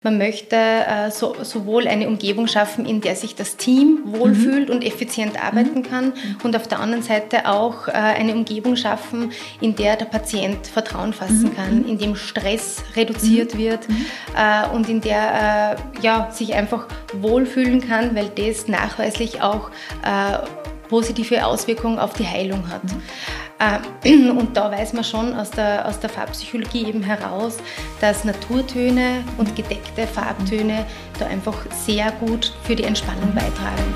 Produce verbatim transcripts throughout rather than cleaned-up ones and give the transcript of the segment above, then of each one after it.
Man möchte äh, so, sowohl eine Umgebung schaffen, in der sich das Team wohlfühlt mhm. und effizient arbeiten kann mhm. und auf der anderen Seite auch äh, eine Umgebung schaffen, in der der Patient Vertrauen fassen mhm. kann, in dem Stress reduziert mhm. wird mhm. äh, und in der äh, ja, sich einfach wohlfühlen kann, weil das nachweislich auch äh, positive Auswirkungen auf die Heilung hat. Mhm. Und da weiß man schon aus der, aus der Farbpsychologie eben heraus, dass Naturtöne und gedeckte Farbtöne da einfach sehr gut für die Entspannung beitragen.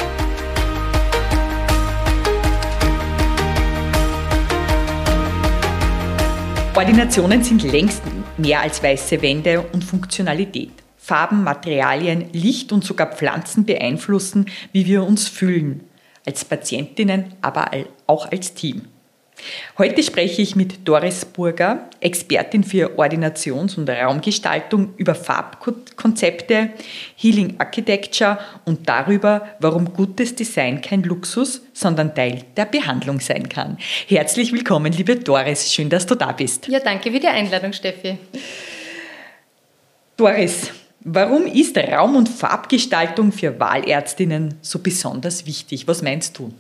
Ordinationen sind längst mehr als weiße Wände und Funktionalität. Farben, Materialien, Licht und sogar Pflanzen beeinflussen, wie wir uns fühlen. Als Patientinnen, aber auch als Team. Heute spreche ich mit Doris Burger, Expertin für Ordinations- und Raumgestaltung, über Farbkonzepte, Healing Architecture und darüber, warum gutes Design kein Luxus, sondern Teil der Behandlung sein kann. Herzlich willkommen, liebe Doris. Schön, dass du da bist. Ja, danke für die Einladung, Steffi. Doris, warum ist Raum- und Farbgestaltung für Wahlärztinnen so besonders wichtig? Was meinst du?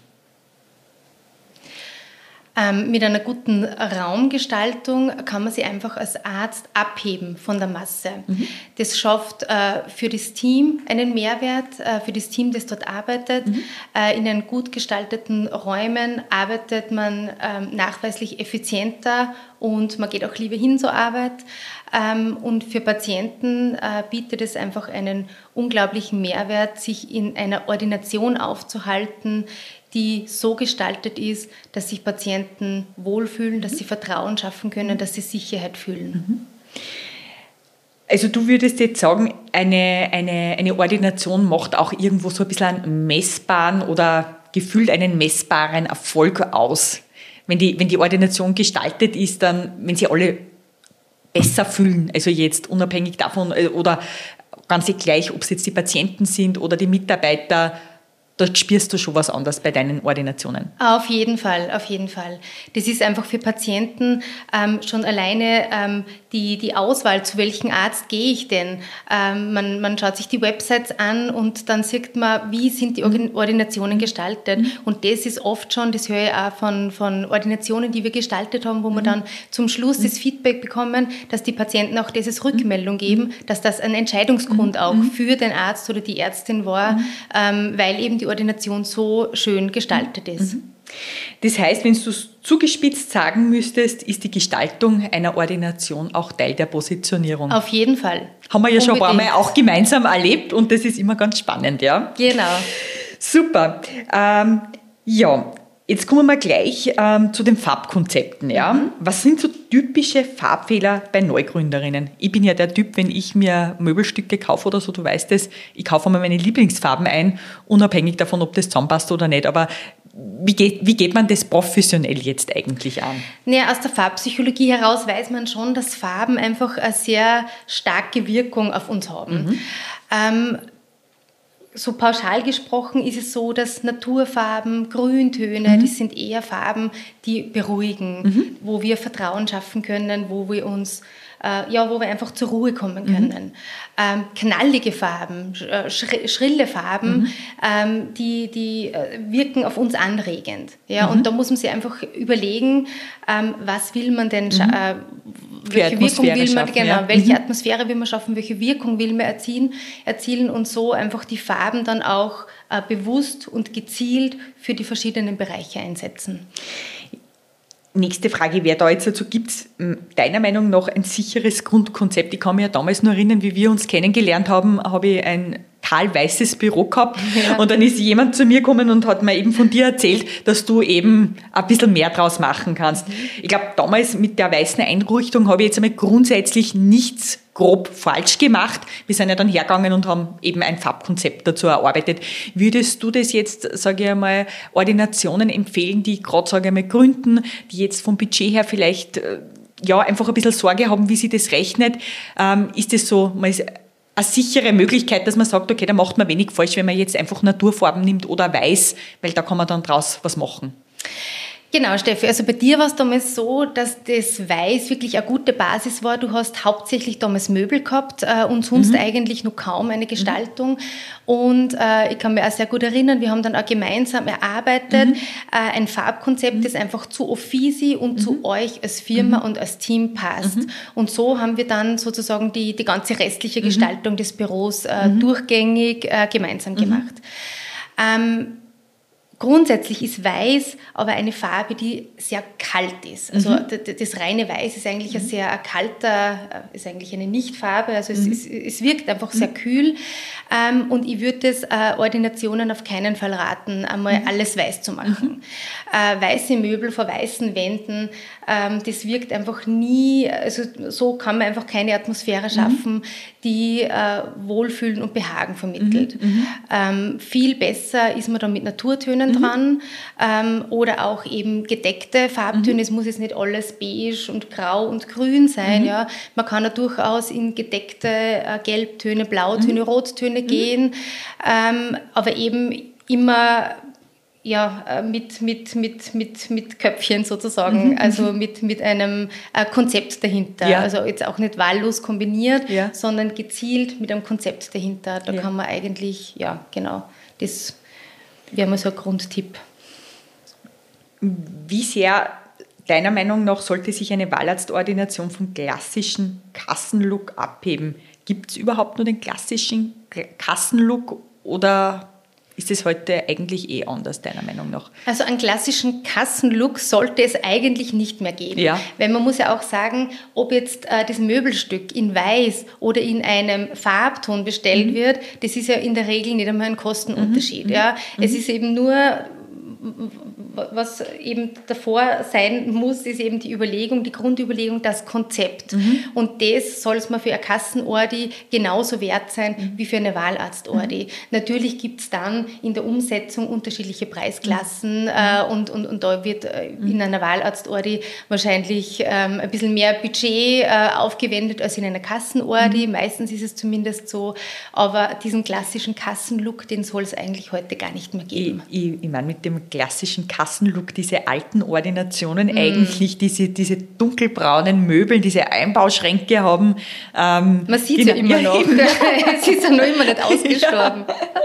Ähm, mit einer guten Raumgestaltung kann man sich einfach als Arzt abheben von der Masse. Mhm. Das schafft äh, für das Team einen Mehrwert, äh, für das Team, das dort arbeitet. Mhm. Äh, in einen gut gestalteten Räumen arbeitet man ähm, nachweislich effizienter und man geht auch lieber hin zur Arbeit. Ähm, und für Patienten äh, bietet es einfach einen unglaublichen Mehrwert, sich in einer Ordination aufzuhalten, die so gestaltet ist, dass sich Patienten wohlfühlen, dass sie Vertrauen schaffen können, dass sie Sicherheit fühlen. Also du würdest jetzt sagen, eine, eine, eine Ordination macht auch irgendwo so ein bisschen einen messbaren oder gefühlt einen messbaren Erfolg aus. Wenn die, wenn die Ordination gestaltet ist, dann, wenn sie alle besser fühlen, also jetzt unabhängig davon oder ganz gleich, ob es jetzt die Patienten sind oder die Mitarbeiter, dort spürst du schon was anderes bei deinen Ordinationen. Auf jeden Fall, auf jeden Fall. Das ist einfach für Patienten ähm, schon alleine ähm, die, die Auswahl, zu welchem Arzt gehe ich denn. Ähm, man, man schaut sich die Websites an und dann sieht man, wie sind die Ordinationen gestaltet. Mhm. Und das ist oft schon, das höre ich auch von, von Ordinationen, die wir gestaltet haben, wo mhm. wir dann zum Schluss mhm. das Feedback bekommen, dass die Patienten auch dieses Rückmeldung geben, dass das ein Entscheidungsgrund mhm. auch für den Arzt oder die Ärztin war, mhm. ähm, weil eben die Ordination so schön gestaltet ist. Das heißt, wenn du es zugespitzt sagen müsstest, ist die Gestaltung einer Ordination auch Teil der Positionierung. Auf jeden Fall. Haben wir ja Unbedingt. schon ein paar Mal auch gemeinsam erlebt und das ist immer ganz spannend, ja? Genau. Super. Ähm, ja, jetzt kommen wir gleich ähm, zu den Farbkonzepten. Ja? Mhm. Was sind so typische Farbfehler bei Neugründerinnen? Ich bin ja der Typ, wenn ich mir Möbelstücke kaufe oder so, du weißt es, ich kaufe einmal meine Lieblingsfarben ein, unabhängig davon, ob das zusammenpasst oder nicht. Aber wie geht, wie geht man das professionell jetzt eigentlich an? Naja, aus der Farbpsychologie heraus weiß man schon, dass Farben einfach eine sehr starke Wirkung auf uns haben. Mhm. Ähm, So pauschal gesprochen ist es so, dass Naturfarben, Grüntöne, mhm. das sind eher Farben, die beruhigen, mhm. wo wir Vertrauen schaffen können, wo wir uns, äh, ja, wo wir einfach zur Ruhe kommen können. Mhm. Ähm, knallige Farben, sch- schrille Farben, mhm. ähm, die, die äh, wirken auf uns anregend. Ja? Mhm. Und da muss man sich einfach überlegen, ähm, was will man denn, mhm. äh, welche Wirkung will man, genau, ja. welche mhm. Atmosphäre will man schaffen, welche Wirkung will man erzielen, erzielen und so einfach die Farben dann auch äh, bewusst und gezielt für die verschiedenen Bereiche einsetzen. Nächste Frage wäre da jetzt dazu, gibt es deiner Meinung nach ein sicheres Grundkonzept? Ich kann mich ja damals noch erinnern, wie wir uns kennengelernt haben, habe ich ein kahlweißes Büro gehabt ja. und dann ist jemand zu mir gekommen und hat mir eben von dir erzählt, dass du eben ein bisschen mehr draus machen kannst. Mhm. Ich glaube, damals mit der weißen Einrichtung habe ich jetzt einmal grundsätzlich nichts grob falsch gemacht. Wir sind ja dann hergegangen und haben eben ein Farbkonzept dazu erarbeitet. Würdest du das jetzt, sage ich einmal, Ordinationen empfehlen, die gerade, sage ich einmal, gründen, die jetzt vom Budget her vielleicht ja einfach ein bisschen Sorge haben, wie sie das rechnet? Ähm, ist das so mal eine sichere Möglichkeit, dass man sagt, okay, da macht man wenig falsch, wenn man jetzt einfach Naturfarben nimmt oder weiß, weil da kann man dann draus was machen? Genau, Steffi. Also bei dir war es damals so, dass das Weiß wirklich eine gute Basis war. Du hast hauptsächlich damals Möbel gehabt äh, und sonst mhm. eigentlich nur kaum eine Gestaltung. Mhm. Und äh, ich kann mich auch sehr gut erinnern, wir haben dann auch gemeinsam erarbeitet, mhm. äh, ein Farbkonzept, mhm. das einfach zu Offisi und mhm. zu euch als Firma mhm. und als Team passt. Mhm. Und so haben wir dann sozusagen die, die ganze restliche mhm. Gestaltung des Büros äh, mhm. durchgängig äh, gemeinsam mhm. gemacht. Ähm, Grundsätzlich ist Weiß aber eine Farbe, die sehr kalt ist. Also mhm. das, das reine Weiß ist eigentlich mhm. ein sehr kalter, ist eigentlich eine Nichtfarbe. Also es, mhm. es, es wirkt einfach mhm. sehr kühl. Ähm, und ich würde das äh, Ordinationen auf keinen Fall raten, einmal mhm. alles weiß zu machen. Mhm. Äh, weiße Möbel vor weißen Wänden, ähm, das wirkt einfach nie, also so kann man einfach keine Atmosphäre schaffen, mhm. die äh, Wohlfühlen und Behagen vermittelt. Mhm. Ähm, viel besser ist man dann mit Naturtönen mhm. dran ähm, oder auch eben gedeckte Farbtöne. Mhm. Es muss jetzt nicht alles beige und grau und grün sein. Mhm. Ja. Man kann ja durchaus in gedeckte äh, Gelbtöne, Blautöne, mhm. Rottöne mhm. gehen, ähm, aber eben immer ja, mit, mit, mit, mit, mit Köpfchen sozusagen, mhm. also mit, mit einem äh, Konzept dahinter. Ja. Also jetzt auch nicht wahllos kombiniert, ja. sondern gezielt mit einem Konzept dahinter. Da ja. kann man eigentlich, ja genau, das wäre mal so ein Grundtipp. Wie sehr, deiner Meinung nach, sollte sich eine Wahlarztordination vom klassischen Kassenlook abheben? Gibt es überhaupt nur den klassischen Kassenlook oder ist es heute eigentlich eh anders, deiner Meinung nach? Also einen klassischen Kassenlook sollte es eigentlich nicht mehr geben. Ja. Weil man muss ja auch sagen, ob jetzt äh, das Möbelstück in Weiß oder in einem Farbton bestellt mhm. wird, das ist ja in der Regel nicht einmal ein Kostenunterschied. Mhm. Ja. Mhm. Es ist eben nur, was eben davor sein muss, ist eben die Überlegung, die Grundüberlegung, das Konzept. Mhm. Und das soll es mal für eine Kassenordi genauso wert sein mhm. wie für eine Wahlarztordi. Mhm. Natürlich gibt es dann in der Umsetzung unterschiedliche Preisklassen mhm. äh, und, und, und da wird äh, mhm. in einer Wahlarztordi wahrscheinlich ähm, ein bisschen mehr Budget äh, aufgewendet als in einer Kassenordi. Mhm. Meistens ist es zumindest so, aber diesen klassischen Kassenlook, den soll es eigentlich heute gar nicht mehr geben. Ich, ich, ich meine mit dem klassischen Kassenlook, diese alten Ordinationen mm. eigentlich, diese, diese dunkelbraunen Möbel, diese Einbauschränke haben. Ähm, Man sieht es ja immer noch. Es ist ja noch immer nicht ausgestorben.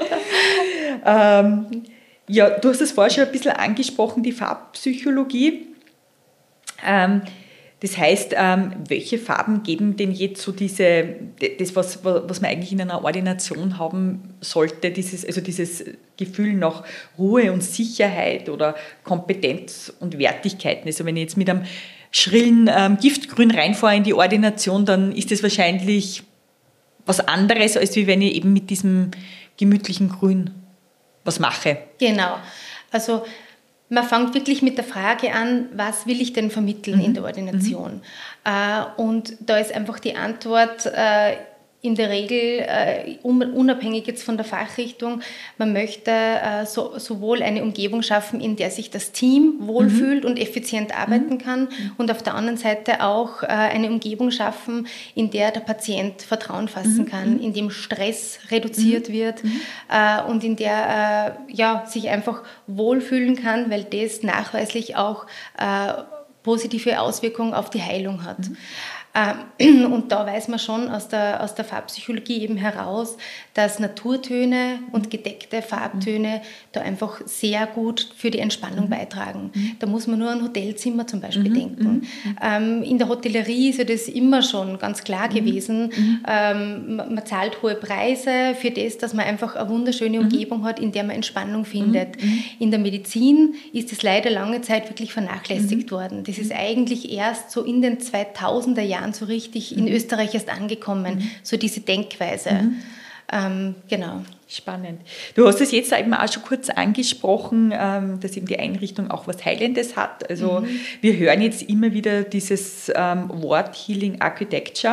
Ja. ähm, ja, du hast es vorher schon ein bisschen angesprochen, die Farbpsychologie. Ähm, Das heißt, ähm, welche Farben geben denn jetzt so diese, das, was, was man eigentlich in einer Ordination haben sollte, dieses, also dieses Gefühl nach Ruhe und Sicherheit oder Kompetenz und Wertigkeiten. Also wenn ich jetzt mit einem schrillen ähm, Giftgrün reinfahre in die Ordination, dann ist das wahrscheinlich was anderes, als wie wenn ich eben mit diesem gemütlichen Grün was mache. Genau, also man fängt wirklich mit der Frage an, was will ich denn vermitteln mhm. in der Ordination? Mhm. Äh, und da ist einfach die Antwort äh, in der Regel, äh, unabhängig jetzt von der Fachrichtung, man möchte äh, so, sowohl eine Umgebung schaffen, in der sich das Team wohlfühlt mhm. und effizient arbeiten mhm. kann und auf der anderen Seite auch äh, eine Umgebung schaffen, in der der Patient Vertrauen fassen mhm. kann, in dem Stress reduziert mhm. wird mhm. äh, und in der äh, ja, sich einfach wohlfühlen kann, weil das nachweislich auch äh, positive Auswirkungen auf die Heilung hat. Mhm. Und da weiß man schon aus der, aus der Farbpsychologie eben heraus, dass Naturtöne und gedeckte Farbtöne da einfach sehr gut für die Entspannung mhm. beitragen. Mhm. Da muss man nur an Hotelzimmer zum Beispiel mhm. denken. Mhm. Ähm, in der Hotellerie ist ja das immer schon ganz klar mhm. gewesen. Mhm. Ähm, man, man zahlt hohe Preise für das, dass man einfach eine wunderschöne Umgebung mhm. hat, in der man Entspannung findet. Mhm. In der Medizin ist es leider lange Zeit wirklich vernachlässigt mhm. worden. Das ist eigentlich erst so in den zweitausender Jahren so richtig mhm. in Österreich erst angekommen, mhm. so diese Denkweise. Mhm. Ähm, genau. Spannend. Du hast es jetzt eben auch schon kurz angesprochen, ähm, dass eben die Einrichtung auch was Heilendes hat. Also mhm. wir hören jetzt immer wieder dieses ähm, Wort Healing Architecture.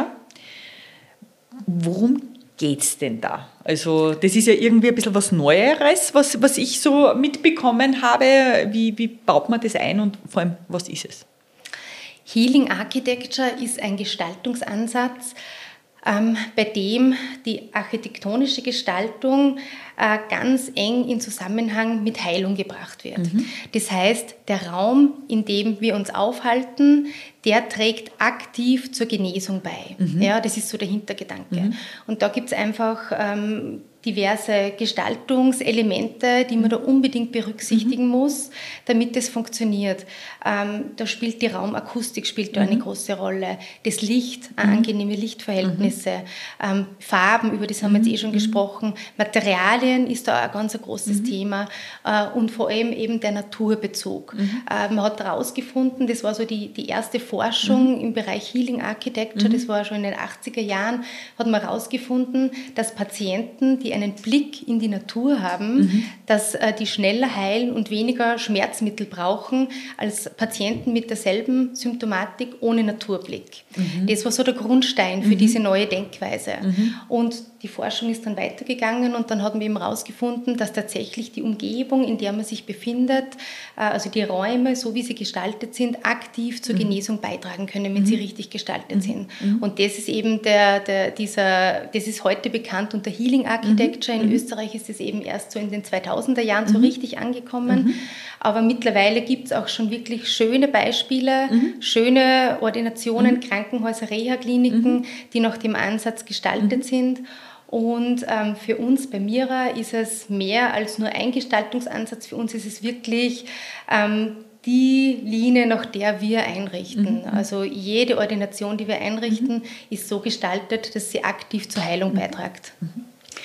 Worum geht es denn da? Also das ist ja irgendwie ein bisschen was Neueres, was, was ich so mitbekommen habe. Wie, wie baut man das ein und vor allem, was ist es? Healing Architecture ist ein Gestaltungsansatz, ähm, bei dem die architektonische Gestaltung äh, ganz eng in Zusammenhang mit Heilung gebracht wird. Mhm. Das heißt, der Raum, in dem wir uns aufhalten, der trägt aktiv zur Genesung bei. Mhm. Ja, das ist so der Hintergedanke. Mhm. Und da gibt es einfach ähm, diverse Gestaltungselemente, die man da unbedingt berücksichtigen mhm. muss, damit es funktioniert. Ähm, da spielt die Raumakustik spielt da mhm. eine große Rolle. Das Licht, mhm. angenehme Lichtverhältnisse, mhm. ähm, Farben, über das haben wir jetzt eh schon mhm. gesprochen, Materialien ist da ein ganz großes mhm. Thema äh, und vor allem eben der Naturbezug. Mhm. Äh, man hat herausgefunden, das war so die, die erste Forschung mhm. im Bereich Healing Architecture, mhm. das war schon in den achtziger Jahren, hat man herausgefunden, dass Patienten, die einen Blick in die Natur haben, mhm. dass äh, die schneller heilen und weniger Schmerzmittel brauchen als Patienten mit derselben Symptomatik ohne Naturblick. Mhm. Das war so der Grundstein für mhm. diese neue Denkweise. Mhm. Und die Forschung ist dann weitergegangen und dann haben wir eben herausgefunden, dass tatsächlich die Umgebung, in der man sich befindet, äh, also die Räume, so wie sie gestaltet sind, aktiv zur mhm. Genesung beitragen können, wenn mhm. sie richtig gestaltet mhm. sind. Mhm. Und das ist eben der, der, dieser, das ist heute bekannt unter Healing Architecture. In mhm. Österreich ist es eben erst so in den zweitausender Jahren so mhm. richtig angekommen. Mhm. Aber mittlerweile gibt es auch schon wirklich schöne Beispiele, mhm. schöne Ordinationen, mhm. Krankenhäuser, Reha-Kliniken, mhm. die nach dem Ansatz gestaltet mhm. sind. Und ähm, für uns bei Mira ist es mehr als nur ein Gestaltungsansatz. Für uns ist es wirklich ähm, die Linie, nach der wir einrichten. Mhm. Also jede Ordination, die wir einrichten, mhm. ist so gestaltet, dass sie aktiv zur Heilung mhm. beiträgt. Mhm.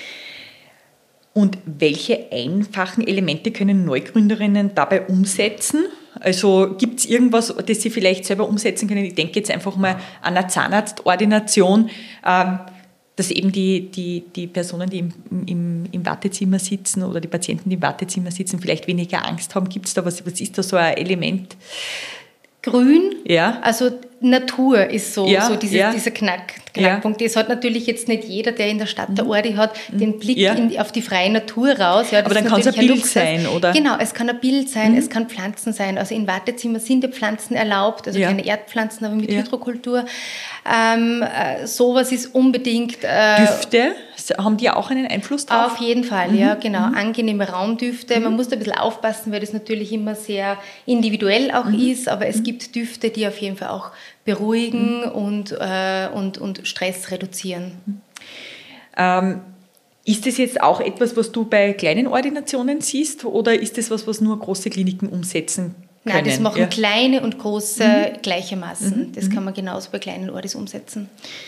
Und welche einfachen Elemente können Neugründerinnen dabei umsetzen? Also gibt es irgendwas, das sie vielleicht selber umsetzen können? Ich denke jetzt einfach mal an eine Zahnarztordination, ähm, dass eben die, die, die Personen, die im, im, im Wartezimmer sitzen oder die Patienten, die im Wartezimmer sitzen, vielleicht weniger Angst haben. Gibt es da was, was ist da so ein Element? Grün, ja. also Natur ist so, ja, so dieses, ja. dieser Knack, Knackpunkt. Ja. Das hat natürlich jetzt nicht jeder, der in der Stadt der Ordi hat, den Blick ja. in, auf die freie Natur raus. Ja, das aber dann kann es ein Bild Luxus sein, oder? Genau, es kann ein Bild sein, mhm. es kann Pflanzen sein. Also in Wartezimmer sind ja Pflanzen erlaubt, also ja. keine Erdpflanzen, aber mit ja. Hydrokultur. Ähm, äh, sowas ist unbedingt... Äh, Düfte, haben die auch einen Einfluss drauf? Auf jeden Fall, mhm. ja, genau. Mhm. Angenehme Raumdüfte. Mhm. Man muss da ein bisschen aufpassen, weil das natürlich immer sehr individuell auch mhm. ist, aber es mhm. gibt Düfte, die auf jeden Fall auch beruhigen mhm. und, äh, und, und Stress reduzieren. Ähm, ist das jetzt auch etwas, was du bei kleinen Ordinationen siehst, oder ist das was, was nur große Kliniken umsetzen können? Nein, das machen ja. kleine und große mhm. gleichermaßen. Mhm. Das kann man genauso bei kleinen Ordis umsetzen.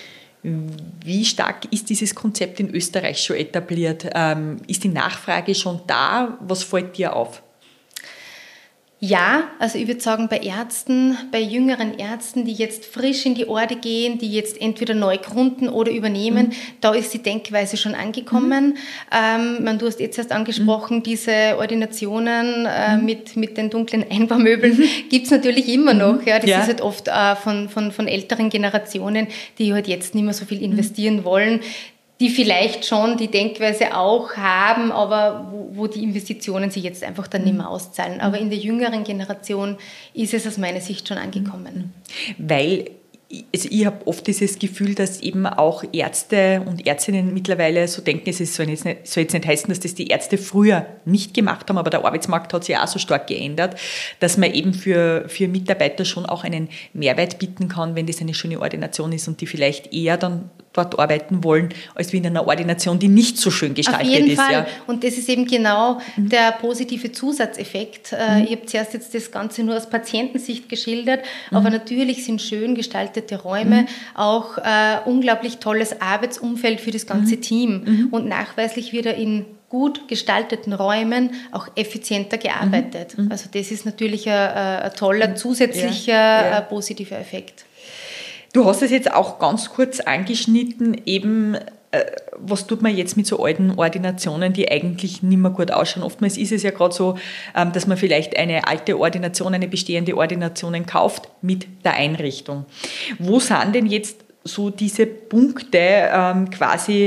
Wie stark ist dieses Konzept in Österreich schon etabliert? Ähm, ist die Nachfrage schon da? Was fällt dir auf? Ja, also ich würde sagen, bei Ärzten, bei jüngeren Ärzten, die jetzt frisch in die Ordi gehen, die jetzt entweder neu gründen oder übernehmen, mhm. da ist die Denkweise schon angekommen. Mhm. Ähm, man, du hast jetzt erst angesprochen, mhm. diese Ordinationen äh, mhm. mit, mit den dunklen Einbaumöbeln mhm. gibt es natürlich immer noch. Ja, das ja. ist halt oft äh, von, von, von älteren Generationen, die halt jetzt nicht mehr so viel investieren mhm. wollen, die vielleicht schon die Denkweise auch haben, aber wo, wo die Investitionen sich jetzt einfach dann nicht mehr auszahlen. Aber in der jüngeren Generation ist es aus meiner Sicht schon angekommen. Weil also ich habe oft dieses Gefühl, dass eben auch Ärzte und Ärztinnen mittlerweile so denken, es soll jetzt nicht, soll jetzt nicht heißen, dass das die Ärzte früher nicht gemacht haben, aber der Arbeitsmarkt hat sich auch so stark geändert, dass man eben für, für Mitarbeiter schon auch einen Mehrwert bieten kann, wenn das eine schöne Ordination ist und die vielleicht eher dann dort arbeiten wollen, als wie in einer Ordination, die nicht so schön gestaltet ist. Auf jeden ist, Fall. Ja. Und das ist eben genau mhm. der positive Zusatzeffekt. Mhm. Ich habe zuerst jetzt das Ganze nur aus Patientensicht geschildert, mhm. aber natürlich sind schön gestaltete Räume mhm. auch äh, unglaublich tolles Arbeitsumfeld für das ganze mhm. Team. Mhm. Und nachweislich wird er in gut gestalteten Räumen auch effizienter gearbeitet. Mhm. Also das ist natürlich ein, ein toller zusätzlicher ja. Ja. positiver Effekt. Du hast es jetzt auch ganz kurz angeschnitten, eben äh, was tut man jetzt mit so alten Ordinationen, die eigentlich nicht mehr gut ausschauen. Oftmals ist es ja gerade so, ähm, dass man vielleicht eine alte Ordination, eine bestehende Ordination kauft mit der Einrichtung. Wo sind denn jetzt so diese Punkte ähm, quasi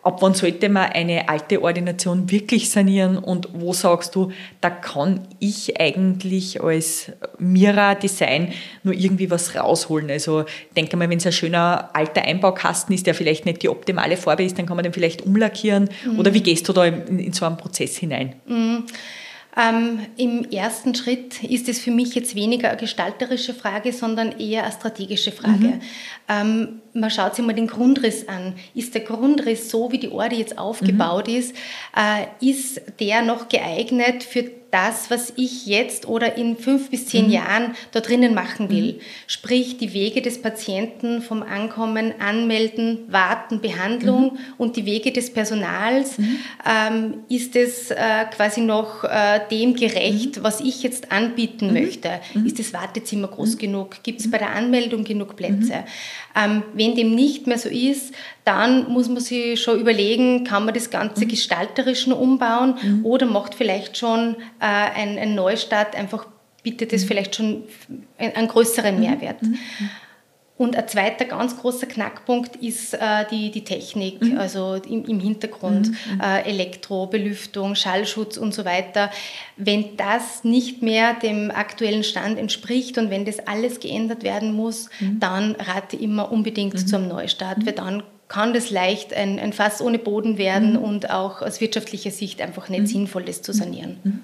ab wann sollte man eine alte Ordination wirklich sanieren und wo sagst du, da kann ich eigentlich als Mira Design nur irgendwie was rausholen? Also denke mal, wenn es ein schöner alter Einbaukasten ist, der vielleicht nicht die optimale Farbe ist, dann kann man den vielleicht umlackieren. Mhm. Oder wie gehst du da in, in so einen Prozess hinein? Mhm. Ähm, Im ersten Schritt ist es für mich jetzt weniger eine gestalterische Frage, sondern eher eine strategische Frage. Mhm. Ähm, man schaut sich mal den Grundriss an. Ist der Grundriss so, wie die Ordi jetzt aufgebaut mhm. ist, äh, ist der noch geeignet für das, was ich jetzt oder in fünf bis zehn mhm. Jahren da drinnen machen will? Mhm. Sprich, die Wege des Patienten vom Ankommen, Anmelden, Warten, Behandlung mhm. und die Wege des Personals. Mhm. Ähm, ist es äh, quasi noch äh, dem gerecht, mhm. was ich jetzt anbieten mhm. möchte? Mhm. Ist das Wartezimmer groß mhm. genug? Gibt es bei der Anmeldung genug Plätze? Mhm. Ähm, wenn dem nicht mehr so ist, dann muss man sich schon überlegen, kann man das Ganze mhm. gestalterisch noch umbauen mhm. oder macht vielleicht schon äh, ein, ein Neustart, einfach bietet es mhm. vielleicht schon einen größeren Mehrwert. Mhm. Und ein zweiter ganz großer Knackpunkt ist äh, die, die Technik, mhm. also im, im Hintergrund, mhm. äh, Elektro, Belüftung, Schallschutz und so weiter. Wenn das nicht mehr dem aktuellen Stand entspricht und wenn das alles geändert werden muss, mhm. dann rate ich immer unbedingt mhm. zum Neustart, mhm. weil dann kann das leicht ein, ein Fass ohne Boden werden mhm. und auch aus wirtschaftlicher Sicht einfach nicht mhm. sinnvoll, das zu sanieren. Mhm.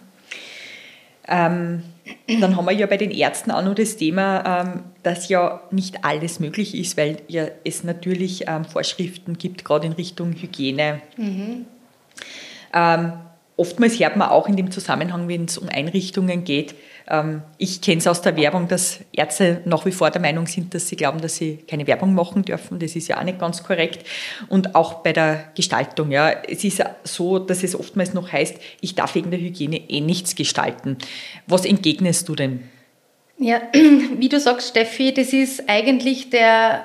Ähm, dann haben wir ja bei den Ärzten auch noch das Thema, ähm, dass ja nicht alles möglich ist, weil ja es natürlich ähm, Vorschriften gibt, gerade in Richtung Hygiene. Mhm. Ähm, oftmals hört man auch in dem Zusammenhang, wenn es um Einrichtungen geht, ähm, ich kenne es aus der Werbung, dass Ärzte nach wie vor der Meinung sind, dass sie glauben, dass sie keine Werbung machen dürfen. Das ist ja auch nicht ganz korrekt. Und auch bei der Gestaltung. Ja, es ist so, dass es oftmals noch heißt, ich darf wegen der Hygiene eh nichts gestalten. Was entgegnest du denn? Ja, wie du sagst, Steffi, das ist eigentlich der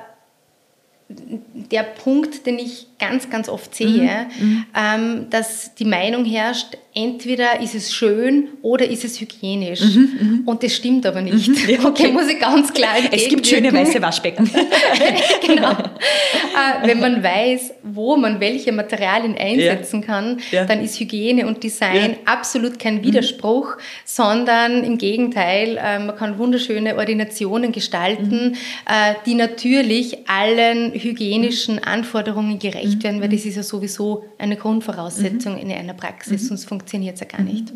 der Punkt, den ich ganz, ganz oft sehe, mhm. ähm, dass die Meinung herrscht, entweder ist es schön oder ist es hygienisch. Mhm, und das stimmt aber nicht. Mhm, ja, okay. okay, muss ich ganz klar entgegenwirken. Es gibt schöne weiße Waschbecken. Genau. Äh, wenn man weiß, wo man welche Materialien einsetzen ja. kann, ja. dann ist Hygiene und Design ja. absolut kein Widerspruch, mhm. sondern im Gegenteil, äh, man kann wunderschöne Ordinationen gestalten, mhm. äh, die natürlich allen hygienischen Anforderungen gerecht mhm. werden, weil das ist ja sowieso eine Grundvoraussetzung mhm. in einer Praxis, mhm. sonst funktioniert es ja gar nicht.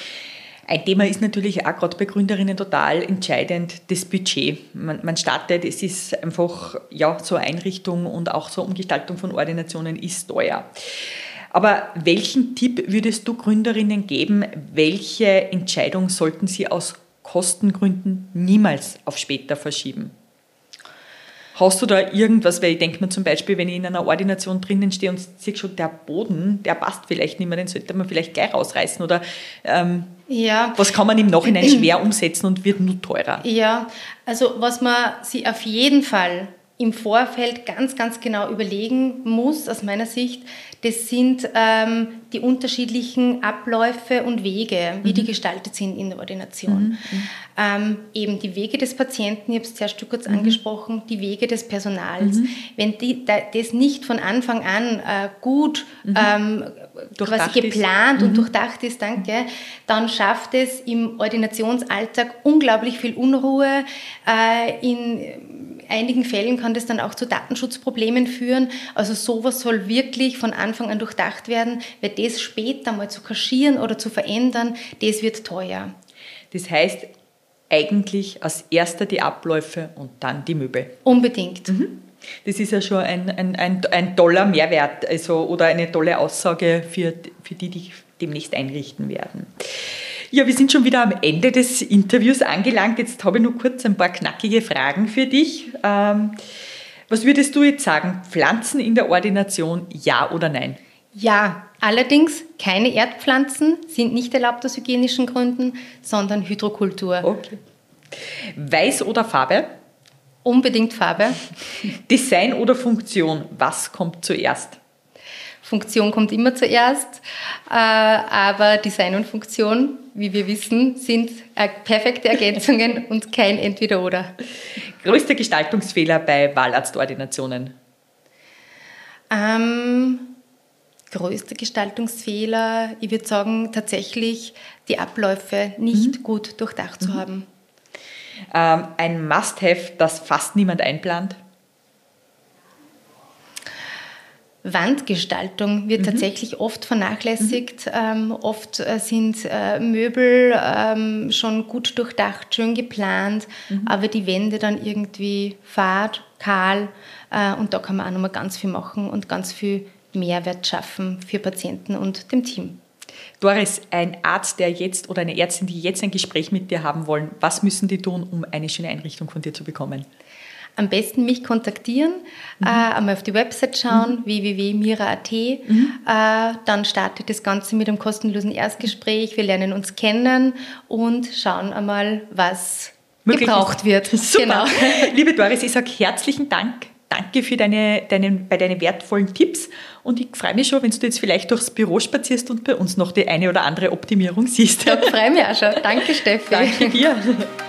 Ein Thema ist natürlich auch gerade bei Gründerinnen total entscheidend, das Budget. Man, man startet, es ist einfach, ja, so eine Einrichtung und auch so Umgestaltung von Ordinationen ist teuer. Aber welchen Tipp würdest du Gründerinnen geben, welche Entscheidung sollten sie aus Kostengründen niemals auf später verschieben? Hast du da irgendwas, weil ich denke mir zum Beispiel, wenn ich in einer Ordination drinnen stehe und sehe schon, der Boden, der passt vielleicht nicht mehr, den sollte man vielleicht gleich rausreißen oder ähm, ja. was kann man im Nachhinein schwer umsetzen und wird nur teurer? Ja, also was man sich auf jeden Fall im Vorfeld ganz, ganz genau überlegen muss, aus meiner Sicht, das sind ähm, die unterschiedlichen Abläufe und Wege, wie mhm. die gestaltet sind in der Ordination. Mhm. Ähm, eben die Wege des Patienten, ich habe es zuerst kurz mhm. angesprochen, die Wege des Personals. Mhm. Wenn die, da, das nicht von Anfang an äh, gut mhm. ähm, quasi geplant mhm. und durchdacht ist, danke, dann schafft es im Ordinationsalltag unglaublich viel Unruhe. Äh, in einigen Fällen kann das dann auch zu Datenschutzproblemen führen. Also sowas soll wirklich von Anfang an durchdacht werden, weil das später mal zu kaschieren oder zu verändern, das wird teuer. Das heißt, eigentlich als erster die Abläufe und dann die Möbel. Unbedingt. Mhm. Das ist ja schon ein, ein, ein, ein toller Mehrwert, also, oder eine tolle Aussage für, für die, die demnächst einrichten werden. Ja, wir sind schon wieder am Ende des Interviews angelangt. Jetzt habe ich nur kurz ein paar knackige Fragen für dich. Ähm, was würdest du jetzt sagen? Pflanzen in der Ordination, ja oder nein? Ja, allerdings keine Erdpflanzen sind nicht erlaubt aus hygienischen Gründen, sondern Hydrokultur. Okay. Weiß oder Farbe? Unbedingt Farbe. Design oder Funktion? Was kommt zuerst? Funktion kommt immer zuerst, aber Design und Funktion, wie wir wissen, sind perfekte Ergänzungen und kein Entweder-Oder. Größter Gestaltungsfehler bei Wahlarztordinationen? Ähm, größter Gestaltungsfehler, ich würde sagen, tatsächlich die Abläufe nicht mhm. gut durchdacht mhm. zu haben. Ähm, ein Must-Have, das fast niemand einplant? Wandgestaltung wird mhm. tatsächlich oft vernachlässigt. Mhm. Ähm, oft äh, sind äh, Möbel ähm, schon gut durchdacht, schön geplant, mhm. aber die Wände dann irgendwie fad, kahl. Äh, und da kann man auch nochmal ganz viel machen und ganz viel Mehrwert schaffen für Patienten und dem Team. Doris, ein Arzt, der jetzt oder eine Ärztin, die jetzt ein Gespräch mit dir haben wollen, was müssen die tun, um eine schöne Einrichtung von dir zu bekommen? Am besten mich kontaktieren, mhm. äh, einmal auf die Website schauen, mhm. w w w punkt mira punkt a t. Mhm. Äh, dann startet das Ganze mit einem kostenlosen Erstgespräch. Wir lernen uns kennen und schauen einmal, was Möglich gebraucht ist. wird. Super. Genau. Liebe Doris, ich sage herzlichen Dank. Danke für deine, deine, bei deinen wertvollen Tipps und ich freue mich schon, wenn du jetzt vielleicht durchs Büro spazierst und bei uns noch die eine oder andere Optimierung siehst. Ja, ich freue mich auch schon. Danke, Steffi. Danke dir.